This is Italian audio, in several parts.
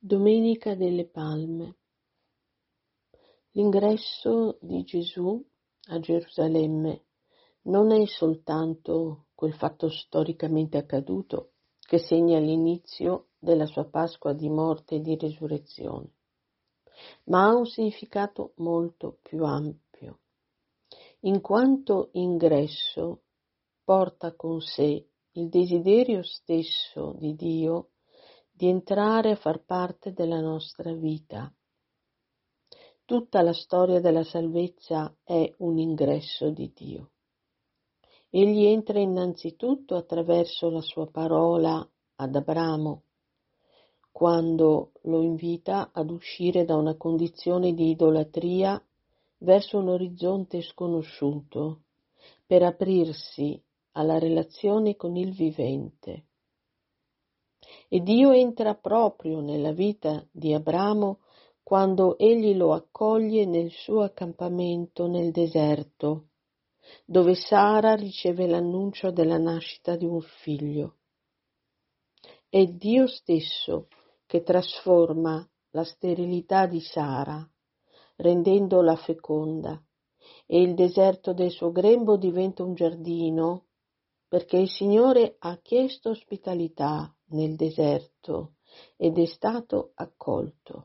Domenica delle Palme. L'ingresso di Gesù a Gerusalemme non è soltanto quel fatto storicamente accaduto che segna l'inizio della sua Pasqua di morte e di risurrezione, ma ha un significato molto più ampio, in quanto ingresso porta con sé il desiderio stesso di Dio di entrare a far parte della nostra vita. Tutta la storia della salvezza è un ingresso di Dio. Egli entra innanzitutto attraverso la sua parola ad Abramo, quando lo invita ad uscire da una condizione di idolatria verso un orizzonte sconosciuto, per aprirsi alla relazione con il vivente. E Dio entra proprio nella vita di Abramo quando egli lo accoglie nel suo accampamento nel deserto, dove Sara riceve l'annuncio della nascita di un figlio. È Dio stesso che trasforma la sterilità di Sara, rendendola feconda, e il deserto del suo grembo diventa un giardino, perché il Signore ha chiesto ospitalità nel deserto ed è stato accolto.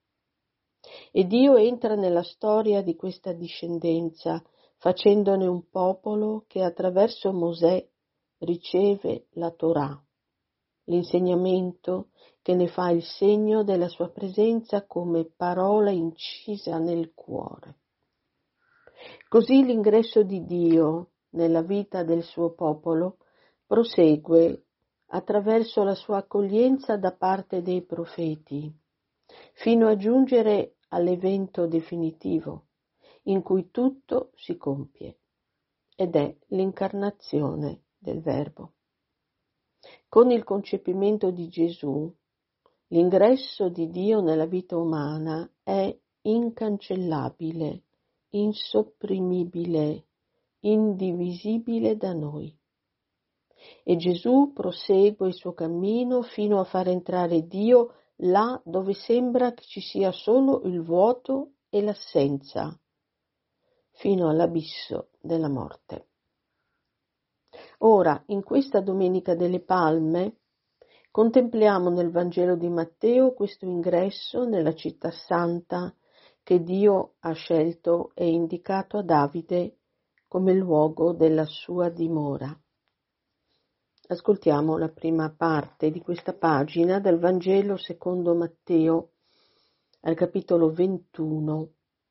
E Dio entra nella storia di questa discendenza, facendone un popolo che attraverso Mosè riceve la Torah, l'insegnamento che ne fa il segno della sua presenza come parola incisa nel cuore. Così l'ingresso di Dio nella vita del suo popolo prosegue attraverso la sua accoglienza da parte dei profeti, fino a giungere all'evento definitivo, in cui tutto si compie, ed è l'incarnazione del Verbo. Con il concepimento di Gesù, l'ingresso di Dio nella vita umana è incancellabile, insopprimibile, indivisibile da noi. E Gesù prosegue il suo cammino fino a far entrare Dio là dove sembra che ci sia solo il vuoto e l'assenza, fino all'abisso della morte. Ora, in questa Domenica delle Palme, contempliamo nel Vangelo di Matteo questo ingresso nella città santa che Dio ha scelto e indicato a Davide come luogo della sua dimora. Ascoltiamo la prima parte di questa pagina del Vangelo secondo Matteo, al capitolo 21.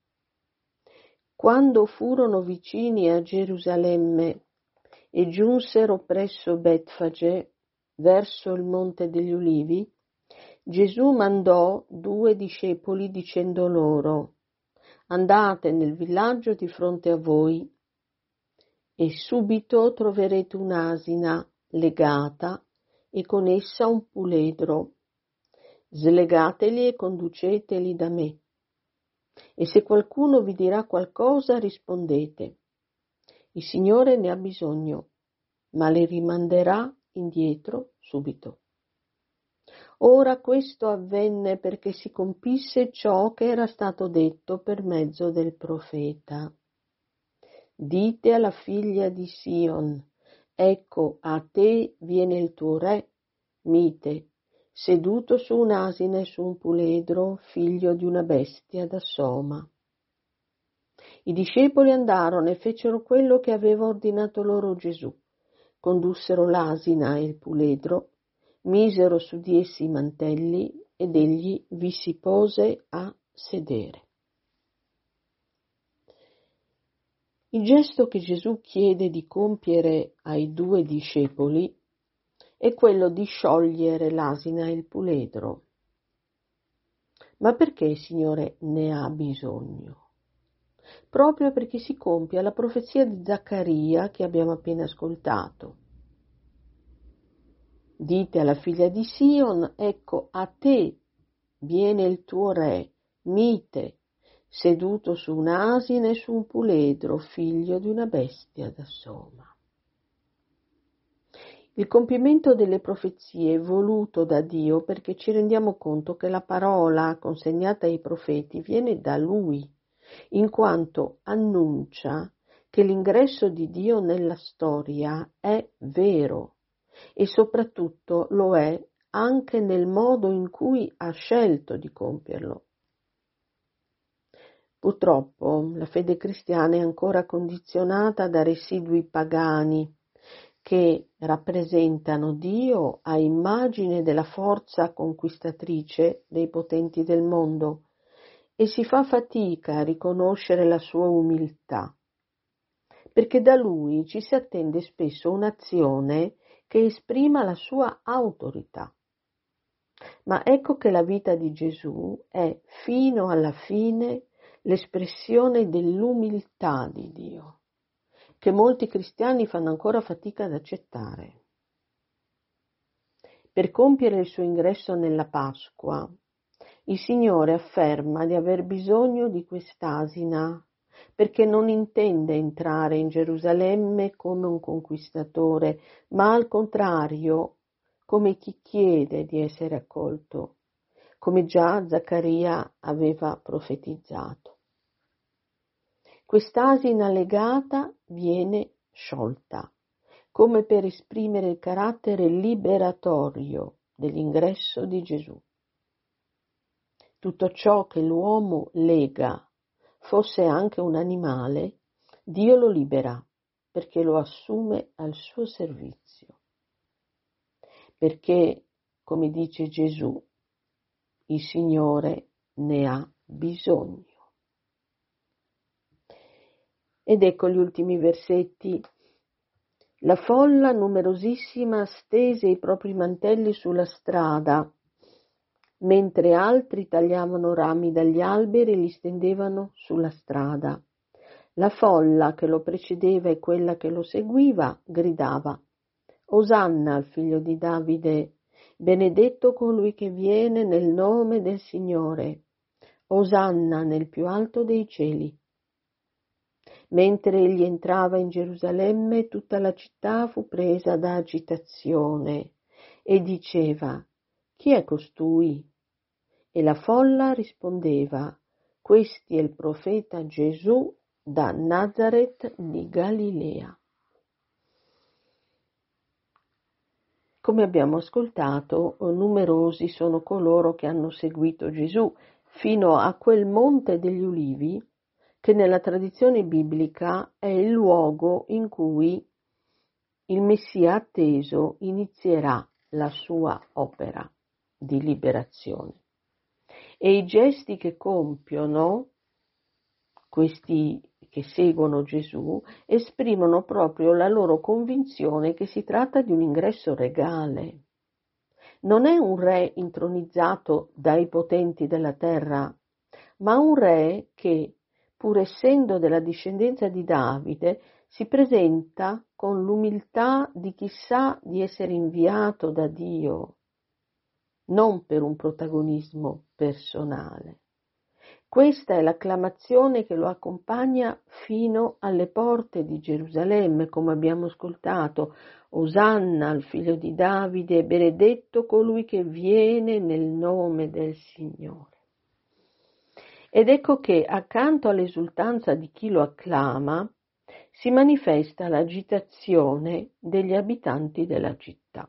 Quando furono vicini a Gerusalemme e giunsero presso Betfage, verso il Monte degli Ulivi, Gesù mandò 2 discepoli dicendo loro: andate nel villaggio di fronte a voi e subito troverete un'asina legata e con essa un puledro. Slegateli e conduceteli da me. E se qualcuno vi dirà qualcosa, rispondete: il Signore ne ha bisogno, ma le rimanderà indietro subito. Ora questo avvenne perché si compisse ciò che era stato detto per mezzo del profeta. Dite alla figlia di Sion: ecco, a te viene il tuo re, mite, seduto su un'asina e su un puledro, figlio di una bestia da soma. I discepoli andarono e fecero quello che aveva ordinato loro Gesù. Condussero l'asina e il puledro, misero su di essi i mantelli ed egli vi si pose a sedere. Il gesto che Gesù chiede di compiere ai 2 discepoli è quello di sciogliere l'asina e il puledro. Ma perché il Signore ne ha bisogno? Proprio perché si compie la profezia di Zaccaria che abbiamo appena ascoltato. Dite alla figlia di Sion: ecco, a te viene il tuo re, mite, seduto su un'asina e su un puledro, figlio di una bestia da soma. Il compimento delle profezie è voluto da Dio perché ci rendiamo conto che la parola consegnata ai profeti viene da Lui, in quanto annuncia che l'ingresso di Dio nella storia è vero e soprattutto lo è anche nel modo in cui ha scelto di compierlo. Purtroppo la fede cristiana è ancora condizionata da residui pagani che rappresentano Dio a immagine della forza conquistatrice dei potenti del mondo e si fa fatica a riconoscere la sua umiltà, perché da Lui ci si attende spesso un'azione che esprima la sua autorità. Ma ecco che la vita di Gesù è fino alla fine l'espressione dell'umiltà di Dio, che molti cristiani fanno ancora fatica ad accettare. Per compiere il suo ingresso nella Pasqua, il Signore afferma di aver bisogno di quest'asina, perché non intende entrare in Gerusalemme come un conquistatore, ma al contrario, come chi chiede di essere accolto, come già Zaccaria aveva profetizzato. Quest'asina legata viene sciolta, come per esprimere il carattere liberatorio dell'ingresso di Gesù. Tutto ciò che l'uomo lega, fosse anche un animale, Dio lo libera perché lo assume al suo servizio. Perché, come dice Gesù, il Signore ne ha bisogno. Ed ecco gli ultimi versetti. La folla numerosissima stese i propri mantelli sulla strada, mentre altri tagliavano rami dagli alberi e li stendevano sulla strada. La folla che lo precedeva e quella che lo seguiva gridava: Osanna al figlio di Davide, benedetto colui che viene nel nome del Signore, Osanna nel più alto dei cieli. Mentre egli entrava in Gerusalemme, tutta la città fu presa da agitazione e diceva: Chi è costui? E la folla rispondeva: Questi è il profeta Gesù da Nazaret di Galilea. Come abbiamo ascoltato, numerosi sono coloro che hanno seguito Gesù fino a quel Monte degli Ulivi, che nella tradizione biblica è il luogo in cui il Messia atteso inizierà la sua opera di liberazione. E i gesti che compiono questi che seguono Gesù esprimono proprio la loro convinzione che si tratta di un ingresso regale. Non è un re intronizzato dai potenti della terra, ma un re che, pur essendo della discendenza di Davide, si presenta con l'umiltà di chi sa di essere inviato da Dio, non per un protagonismo personale. Questa è l'acclamazione che lo accompagna fino alle porte di Gerusalemme, come abbiamo ascoltato. Osanna al figlio di Davide, benedetto colui che viene nel nome del Signore. Ed ecco che accanto all'esultanza di chi lo acclama si manifesta l'agitazione degli abitanti della città.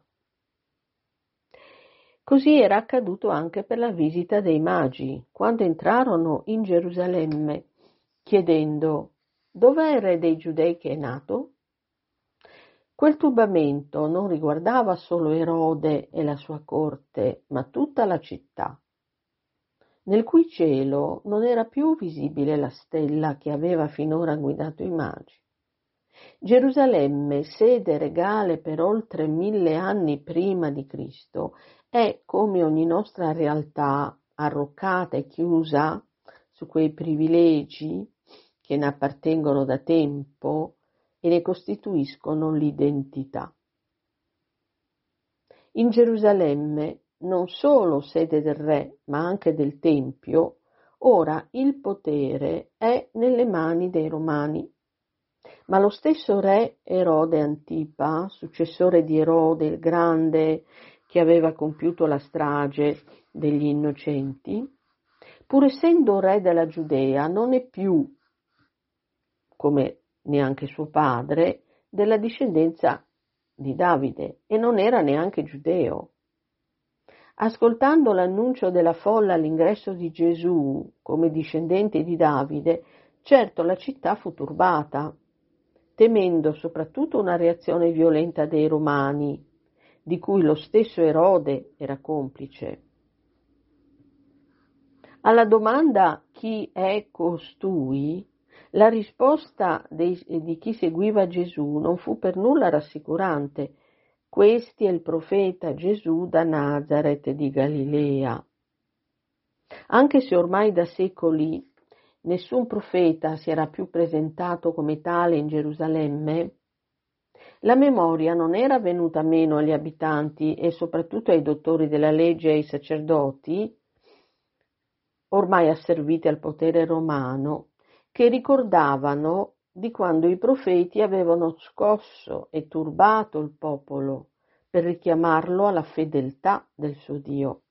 Così era accaduto anche per la visita dei magi, quando entrarono in Gerusalemme, chiedendo: «Dov'è il re dei Giudei che è nato?» Quel turbamento non riguardava solo Erode e la sua corte, ma tutta la città, nel cui cielo non era più visibile la stella che aveva finora guidato i magi. Gerusalemme, sede regale per oltre 1000 anni prima di Cristo, è, come ogni nostra realtà, arroccata e chiusa su quei privilegi che ne appartengono da tempo e ne costituiscono l'identità. In Gerusalemme, non solo sede del re, ma anche del Tempio, ora il potere è nelle mani dei Romani. Ma lo stesso re Erode Antipa, successore di Erode il Grande, che aveva compiuto la strage degli innocenti, pur essendo re della Giudea, non è più, come neanche suo padre, della discendenza di Davide e non era neanche giudeo. Ascoltando l'annuncio della folla all'ingresso di Gesù come discendente di Davide, certo la città fu turbata, temendo soprattutto una reazione violenta dei Romani, di cui lo stesso Erode era complice. Alla domanda chi è costui, la risposta di chi seguiva Gesù non fu per nulla rassicurante. Questi è il profeta Gesù da Nazaret di Galilea. Anche se ormai da secoli nessun profeta si era più presentato come tale in Gerusalemme, la memoria non era venuta meno agli abitanti e soprattutto ai dottori della legge e ai sacerdoti, ormai asserviti al potere romano, che ricordavano di quando i profeti avevano scosso e turbato il popolo per richiamarlo alla fedeltà del suo Dio.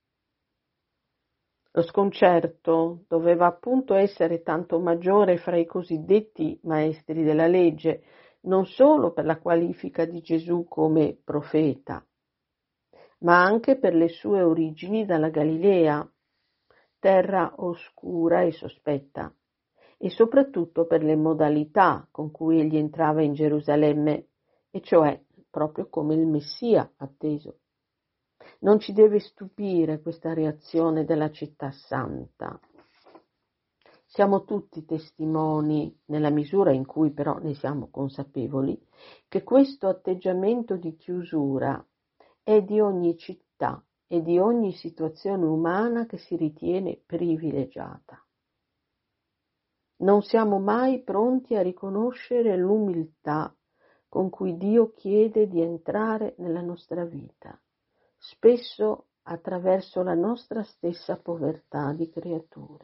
Lo sconcerto doveva appunto essere tanto maggiore fra i cosiddetti maestri della legge, non solo per la qualifica di Gesù come profeta, ma anche per le sue origini dalla Galilea, terra oscura e sospetta, e soprattutto per le modalità con cui egli entrava in Gerusalemme, e cioè proprio come il Messia atteso. Non ci deve stupire questa reazione della città santa. Siamo tutti testimoni, nella misura in cui però ne siamo consapevoli, che questo atteggiamento di chiusura è di ogni città e di ogni situazione umana che si ritiene privilegiata. Non siamo mai pronti a riconoscere l'umiltà con cui Dio chiede di entrare nella nostra vita, spesso attraverso la nostra stessa povertà di creature.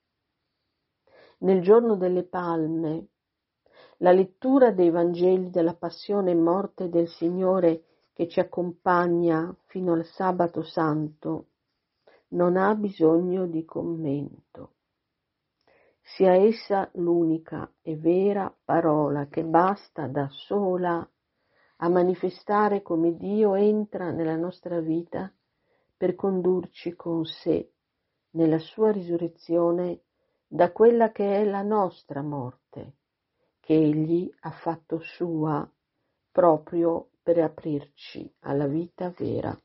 Nel giorno delle Palme, la lettura dei Vangeli della Passione e Morte del Signore che ci accompagna fino al Sabato Santo non ha bisogno di commento. Sia essa l'unica e vera parola che basta da sola a manifestare come Dio entra nella nostra vita per condurci con sé nella sua risurrezione da quella che è la nostra morte, che Egli ha fatto sua proprio per aprirci alla vita vera.